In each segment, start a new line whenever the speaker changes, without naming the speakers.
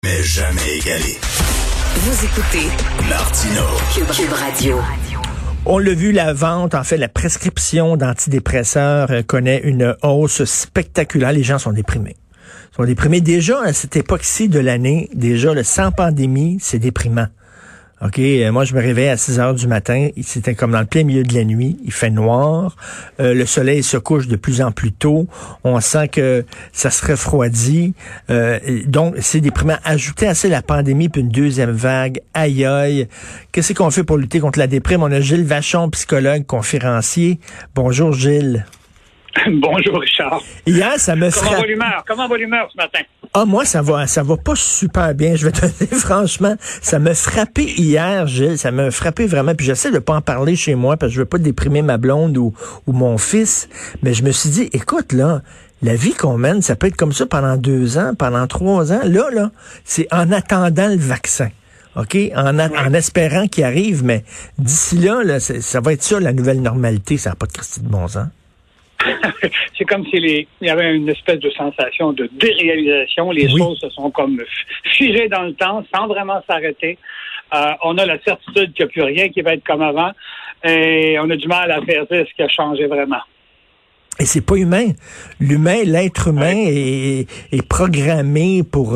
Mais jamais égalé.
Vous écoutez
Martino.
Cube Radio.
On l'a vu, la vente, en fait, la prescription d'antidépresseurs connaît une hausse spectaculaire. Les gens sont déprimés. Déjà, à cette époque-ci de l'année, sans pandémie, c'est déprimant. OK, moi, je me réveille à 6 heures du matin. C'était comme dans le plein milieu de la nuit. Il fait noir. Le soleil se couche de plus en plus tôt. On sent que ça se refroidit. Donc, c'est déprimant. Ajouter à ça la pandémie puis une deuxième vague. Aïe, aïe. Qu'est-ce qu'on fait pour lutter contre la déprime? On a Gilles Vachon, psychologue, conférencier. Bonjour, Gilles.
Bonjour, Richard.
Hier, ça me frappe.
Comment va l'humeur ce matin?
Ah, moi, ça va pas super bien. Je vais te dire, franchement, ça m'a frappé hier, Gilles. Ça m'a frappé vraiment. Puis j'essaie de pas en parler chez moi parce que je veux pas déprimer ma blonde ou mon fils. Mais je me suis dit, écoute, là, la vie qu'on mène, ça peut être comme ça pendant 2 ans, pendant 3 ans. Là, c'est en attendant le vaccin. OK? En espérant qu'il arrive. Mais d'ici là, ça va être ça, la nouvelle normalité. Ça n'a pas de Christy de bon sens.
C'est comme s'il y avait une espèce de sensation de déréalisation. Les choses se sont comme figées dans le temps sans vraiment s'arrêter. On a la certitude qu'il n'y a plus rien qui va être comme avant et on a du mal à faire dire ce qui a changé vraiment.
Et c'est pas humain. L'être humain est programmé pour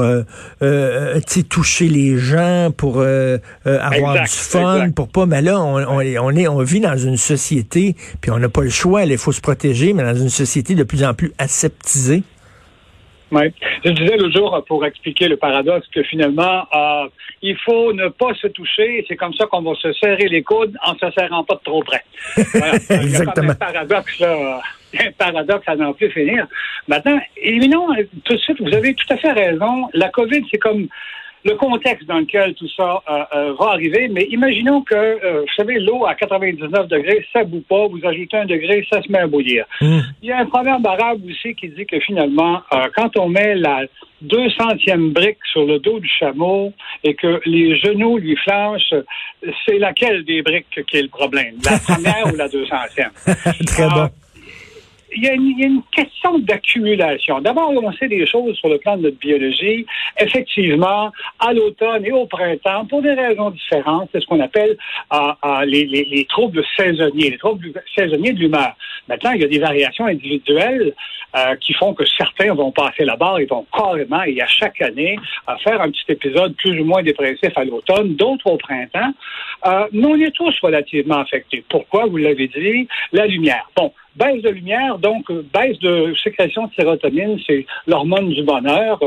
toucher les gens, pour avoir du fun, pour pas. Mais là, on vit dans une société, puis on n'a pas le choix. Il faut se protéger, mais dans une société de plus en plus aseptisée.
Oui. Je disais l'autre jour, pour expliquer le paradoxe, que finalement, il faut ne pas se toucher. C'est comme ça qu'on va se serrer les coudes en se serrant pas de trop près. Voilà.
Exactement.
Il y a comme un paradoxe, là. Un paradoxe à n'en plus finir. Maintenant, éliminons tout de suite, vous avez tout à fait raison. La COVID, c'est comme le contexte dans lequel tout ça va arriver, mais imaginons que, vous savez, l'eau à 99 degrés, ça bout pas, vous ajoutez 1 degré, ça se met à bouillir. Il y a un proverbe arabe aussi qui dit que finalement, quand on met la 200e brique sur le dos du chameau et que les genoux lui flanchent, c'est laquelle des briques qui est le problème? La première ou la 200e?
Très bon.
Il y a une question d'accumulation. D'abord, on sait des choses sur le plan de notre biologie. Effectivement, à l'automne et au printemps, pour des raisons différentes, c'est ce qu'on appelle les troubles saisonniers, les troubles saisonniers de l'humeur. Maintenant, il y a des variations individuelles qui font que certains vont passer la barre, ils vont carrément, et à chaque année, faire un petit épisode plus ou moins dépressif à l'automne, d'autres au printemps. Mais on est tous relativement affectés. Pourquoi? Vous l'avez dit, la lumière. Bon. Baisse de lumière, donc baisse de sécrétion de sérotonine, c'est l'hormone du bonheur.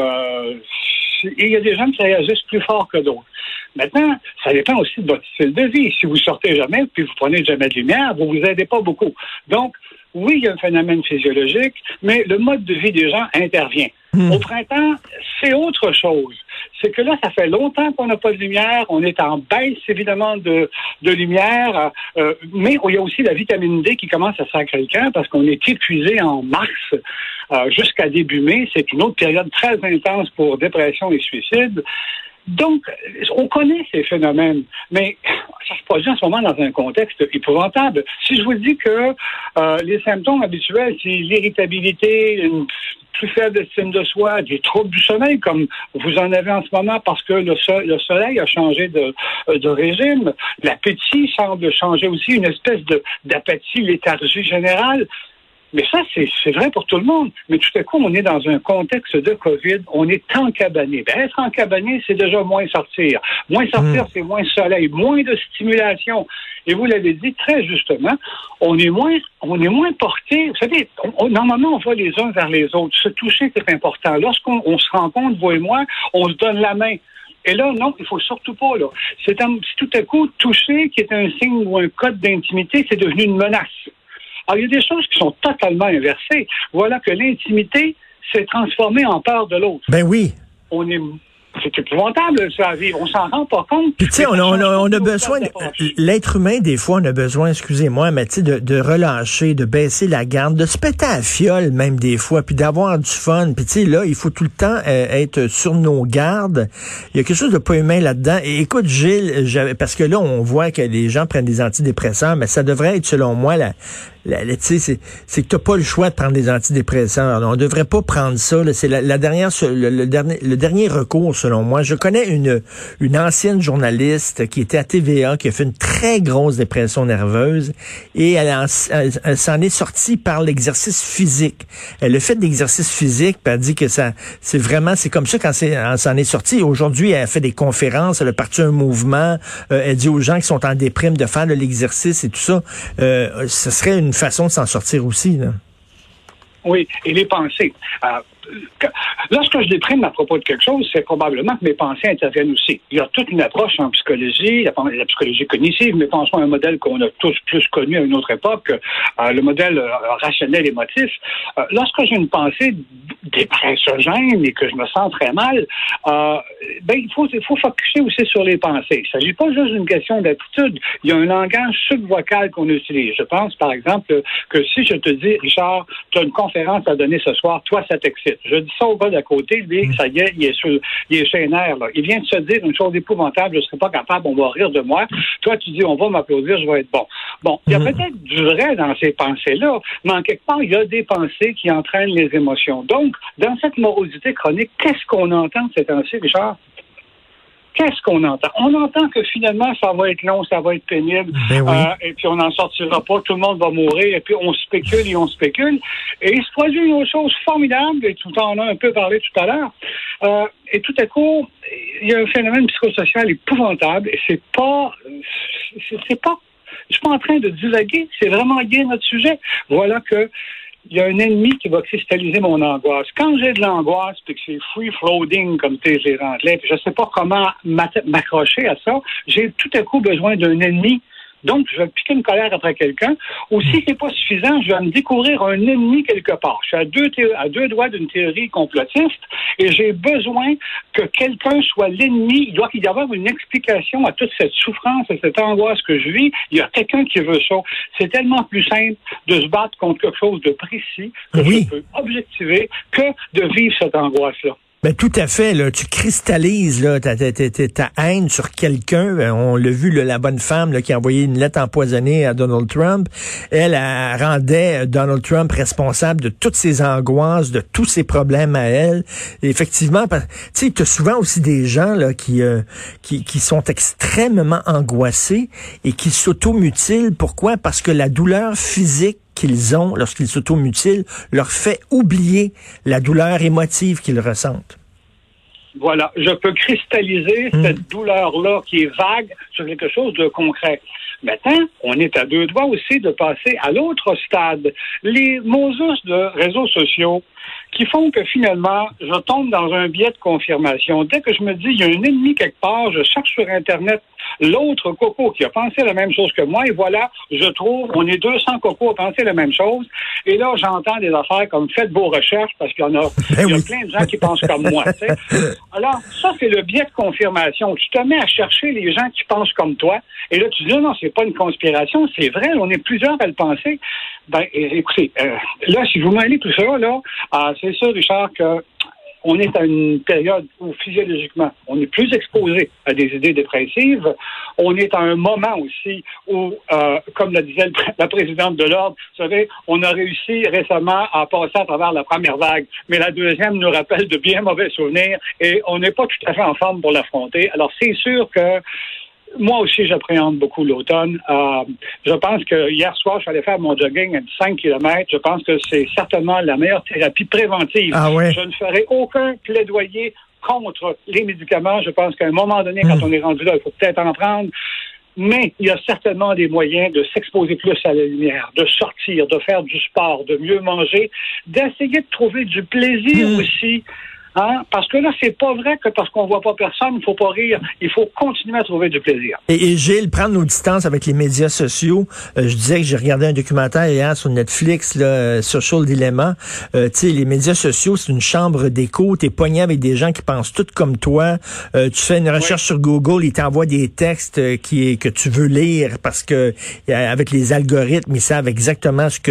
Et il y a des gens qui réagissent plus fort que d'autres. Maintenant, ça dépend aussi de votre style de vie. Si vous sortez jamais, puis vous prenez jamais de lumière, vous vous aidez pas beaucoup. Donc, oui, il y a un phénomène physiologique, mais le mode de vie des gens intervient. Au printemps, c'est autre chose. C'est que là, ça fait longtemps qu'on n'a pas de lumière. On est en baisse, évidemment, de lumière. Mais il y a aussi la vitamine D qui commence à sacrer le camp parce qu'on est épuisé en mars jusqu'à début mai. C'est une autre période très intense pour dépression et suicide. Donc, on connaît ces phénomènes, mais ça se produit en ce moment dans un contexte épouvantable. Si je vous dis que les symptômes habituels, c'est l'irritabilité, une plus faible estime de soi, des troubles du sommeil, comme vous en avez en ce moment parce que le soleil a changé de régime, l'appétit semble changer aussi, une espèce d'apathie, léthargie générale. Mais ça, c'est vrai pour tout le monde. Mais tout à coup, on est dans un contexte de COVID, on est encabané. Ben, être encabané, c'est déjà moins sortir. Moins sortir, c'est moins soleil, moins de stimulation. Et vous l'avez dit très justement, on est moins porté. Vous savez, normalement, on va les uns vers les autres. Se toucher, c'est important. Lorsqu'on se rencontre, vous et moi, on se donne la main. Et là, non, il faut surtout pas, là. C'est tout à coup, toucher, qui est un signe ou un code d'intimité, c'est devenu une menace. Alors, il y a des choses qui sont totalement inversées. Voilà que l'intimité s'est transformée en peur de l'autre.
Ben oui.
C'est épouvantable, ça, à vivre. On s'en rend pas compte.
Puis, tu sais, on a besoin, l'être humain, des fois, on a besoin, excusez-moi, mais tu sais, de relâcher, de baisser la garde, de se péter à la fiole, même des fois, puis d'avoir du fun. Puis, tu sais, là, il faut tout le temps être sur nos gardes. Il y a quelque chose de pas humain là-dedans. Et écoute, Gilles, parce que là, on voit que les gens prennent des antidépresseurs, mais ça devrait être, selon moi, tu sais, c'est que t'as pas le choix de prendre des antidépresseurs. Alors, on devrait pas prendre ça. Là. C'est le dernier recours, selon moi. Je connais une ancienne journaliste qui était à TVA, qui a fait une très grosse dépression nerveuse, et elle s'en est sortie par l'exercice physique. Elle a fait de l'exercice physique, puis elle dit que c'est comme ça elle s'en est sortie. Aujourd'hui, elle fait des conférences, elle a parti un mouvement, elle dit aux gens qui sont en déprime de faire de l'exercice et tout ça. Ce serait une façon de s'en sortir aussi, là.
Oui, et les pensées. Lorsque je déprime à propos de quelque chose, c'est probablement que mes pensées interviennent aussi. Il y a toute une approche en psychologie, la psychologie cognitive, mais pensons à un modèle qu'on a tous plus connu à une autre époque, le modèle rationnel émotif. Lorsque j'ai une pensée dépressogène et que je me sens très mal, il faut focusser aussi sur les pensées. Il ne s'agit pas juste d'une question d'attitude. Il y a un langage subvocal qu'on utilise. Je pense, par exemple, que si je te dis, Richard, tu as une conférence à donner ce soir, toi, ça t'excite. Je dis ça au gars d'à côté, lui, ça y est, il est chez les nerfs, là. Il vient de se dire une chose épouvantable, je ne serai pas capable, on va rire de moi. Toi, tu dis, on va m'applaudir, je vais être bon. Bon, il y a peut-être du vrai dans ces pensées-là, mais en quelque part, il y a des pensées qui entraînent les émotions. Donc, dans cette morosité chronique, qu'est-ce qu'on entend de ces temps-ci, Richard? Qu'est-ce qu'on entend? On entend que finalement, ça va être long, ça va être pénible, et puis on n'en sortira pas, tout le monde va mourir, et puis on spécule, et il se produit une autre chose formidable, et tout en a un peu parlé tout à l'heure, et tout à coup, il y a un phénomène psychosocial épouvantable, et c'est pas, je suis pas en train de divaguer, c'est vraiment lié à notre sujet. Voilà que il y a un ennemi qui va cristalliser mon angoisse. Quand j'ai de l'angoisse, puis que c'est free-floating, comme les Anglais, puis je ne sais pas comment m'accrocher à ça, j'ai tout à coup besoin d'un ennemi. Donc, je vais piquer une colère après quelqu'un. Ou si c'est pas suffisant, je vais me découvrir un ennemi quelque part. Je suis à deux doigts d'une théorie complotiste et j'ai besoin que quelqu'un soit l'ennemi. Il doit y avoir une explication à toute cette souffrance et cette angoisse que je vis. Il y a quelqu'un qui veut ça. C'est tellement plus simple de se battre contre quelque chose de précis que je peux objectiver que de vivre cette angoisse-là.
Ben tout à fait, là, tu cristallises là ta haine sur quelqu'un. On l'a vu, là, la bonne femme là, qui a envoyé une lettre empoisonnée à Donald Trump. Elle rendait Donald Trump responsable de toutes ses angoisses, de tous ses problèmes à elle. Et effectivement, tu sais, tu as souvent aussi des gens là qui sont extrêmement angoissés et qui s'automutilent. Pourquoi? Parce que la douleur physique qu'ils ont lorsqu'ils s'automutilent leur fait oublier la douleur émotive qu'ils ressentent.
Voilà, je peux cristalliser cette douleur-là qui est vague sur quelque chose de concret. Maintenant, on est à deux doigts aussi de passer à l'autre stade. Les mosus de réseaux sociaux qui font que finalement, je tombe dans un biais de confirmation. Dès que je me dis, il y a un ennemi quelque part, je cherche sur Internet l'autre coco qui a pensé la même chose que moi, et voilà, je trouve, on est 200 cocos à penser la même chose, et là, j'entends des affaires comme faites vos recherches, parce qu'il y a plein de gens qui pensent comme moi, tu sais. Alors, ça, c'est le biais de confirmation. Tu te mets à chercher les gens qui pensent comme toi, et là, tu dis, non, c'est pas une conspiration, c'est vrai, on est plusieurs à le penser. Ben, écoutez, là, si vous mêlez tout ça, là, c'est sûr, Richard, que on est à une période où, physiologiquement, on est plus exposé à des idées dépressives. On est à un moment aussi où, comme le disait la présidente de l'Ordre, vous savez, on a réussi récemment à passer à travers la première vague, mais la deuxième nous rappelle de bien mauvais souvenirs et on n'est pas tout à fait en forme pour l'affronter. Alors, c'est sûr que moi aussi, j'appréhende beaucoup l'automne. Je pense que hier soir, je suis allé faire mon jogging à 5 km. Je pense que c'est certainement la meilleure thérapie préventive.
Ah ouais.
Je ne ferai aucun plaidoyer contre les médicaments. Je pense qu'à un moment donné, quand on est rendu là, il faut peut-être en prendre. Mais il y a certainement des moyens de s'exposer plus à la lumière, de sortir, de faire du sport, de mieux manger, d'essayer de trouver du plaisir aussi. Hein? Parce que là, c'est pas vrai que parce qu'on voit pas personne, il faut pas rire. Il faut continuer à trouver du plaisir.
Et Gilles, prendre nos distances avec les médias sociaux. Je disais que j'ai regardé un documentaire hier sur Netflix, là, Social Dilemma. Tu sais, les médias sociaux, c'est une chambre d'écho. T'es pogné avec des gens qui pensent tout comme toi. Tu fais une recherche sur Google, ils t'envoient des textes que tu veux lire parce que avec les algorithmes, ils savent exactement ce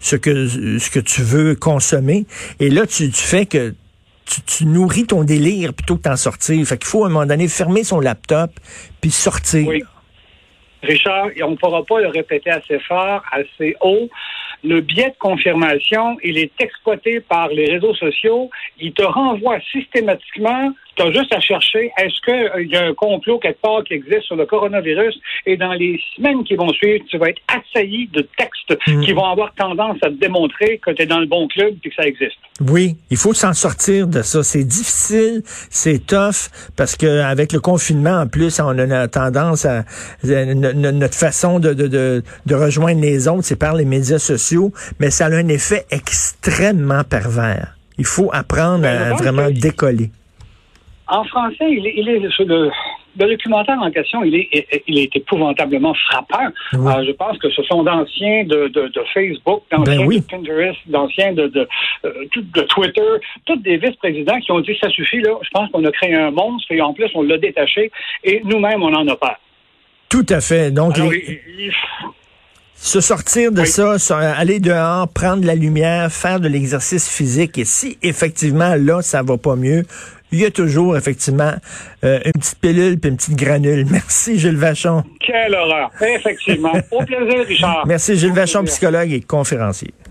que tu veux consommer. Et là, tu fais que tu nourris ton délire plutôt que t'en sortir. Fait qu'il faut à un moment donné fermer son laptop puis sortir.
Oui. Richard, on ne pourra pas le répéter assez fort, assez haut. le biais de confirmation, il est exploité par les réseaux sociaux. Il te renvoie systématiquement. Tu as juste à chercher, est-ce qu'il y a un complot quelque part qui existe sur le coronavirus? Et dans les semaines qui vont suivre, tu vas être assailli de textes qui vont avoir tendance à te démontrer que tu es dans le bon club et que ça existe.
Oui, il faut s'en sortir de ça. C'est difficile, c'est tough, parce que avec le confinement, en plus, on a tendance à notre façon de rejoindre les autres, c'est par les médias sociaux, mais ça a un effet extrêmement pervers. Il faut apprendre à vraiment décoller.
En français, le documentaire en question, il est épouvantablement frappant.
Oui.
Je pense que ce sont d'anciens de Facebook, d'anciens de Pinterest, d'anciens de Twitter, tous des vice-présidents qui ont dit ça suffit, là. Je pense qu'on a créé un monstre et en plus on l'a détaché et nous-mêmes on en a peur.
Tout à fait. Donc,
alors,
se sortir de ça, aller dehors, prendre la lumière, faire de l'exercice physique. Et si effectivement là ça va pas mieux, il y a toujours, effectivement, une petite pilule puis une petite granule. Merci, Gilles Vachon.
Quelle horreur. Effectivement. Au plaisir, Richard.
Merci, Gilles Vachon, psychologue et conférencier.